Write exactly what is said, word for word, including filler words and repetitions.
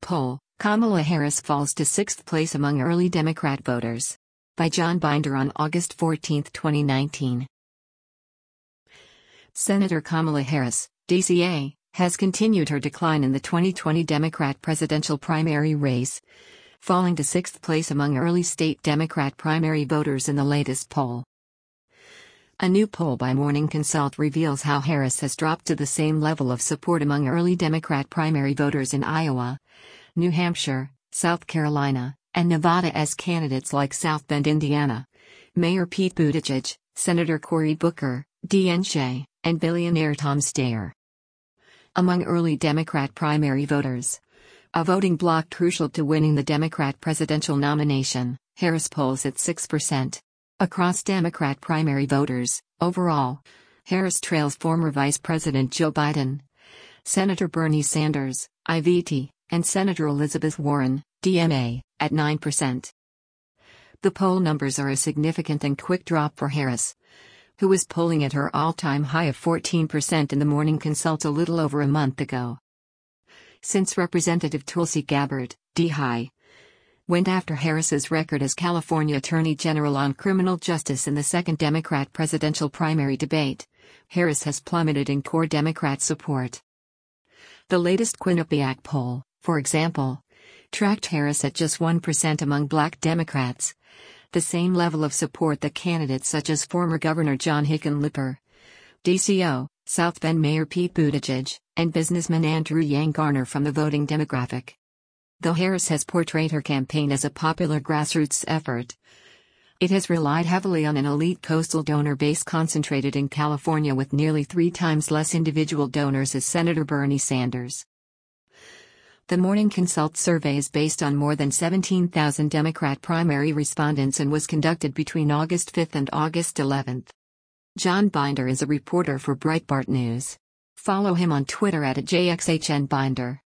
poll, Kamala Harris falls to sixth place among early Democrat voters. By John Binder on August fourteenth, twenty nineteen. Senator Kamala Harris, D C A, has continued her decline in the twenty twenty Democrat presidential primary race, falling to sixth place among early state Democrat primary voters in the latest poll. A new poll by Morning Consult reveals how Harris has dropped to the same level of support among early Democrat primary voters in Iowa, New Hampshire, South Carolina, and Nevada as candidates like South Bend, Indiana, Mayor Pete Buttigieg, Senator Cory Booker, Deanne Shea, and billionaire Tom Steyer. Among early Democrat primary voters, a voting bloc crucial to winning the Democrat presidential nomination, Harris polls at six percent. Across Democrat primary voters, overall, Harris trails former Vice President Joe Biden, Senator Bernie Sanders, I V T, and Senator Elizabeth Warren, D M A, at nine percent. The poll numbers are a significant and quick drop for Harris, who was polling at her all-time high of fourteen percent in the Morning Consult a little over a month ago. Since Representative Tulsi Gabbard, D High, went after Harris's record as California Attorney General on criminal justice in the second Democrat presidential primary debate, Harris has plummeted in core Democrat support. The latest Quinnipiac poll, for example, tracked Harris at just one percent among black Democrats, the same level of support that candidates such as former Governor John Hickenlooper, D C O, South Bend Mayor Pete Buttigieg, and businessman Andrew Yang garner from the voting demographic. Though Harris has portrayed her campaign as a popular grassroots effort, it has relied heavily on an elite coastal donor base concentrated in California with nearly three times less individual donors as Senator Bernie Sanders. The Morning Consult survey is based on more than seventeen thousand Democrat primary respondents and was conducted between August fifth and August eleventh. John Binder is a reporter for Breitbart News. Follow him on Twitter at J X H N Binder.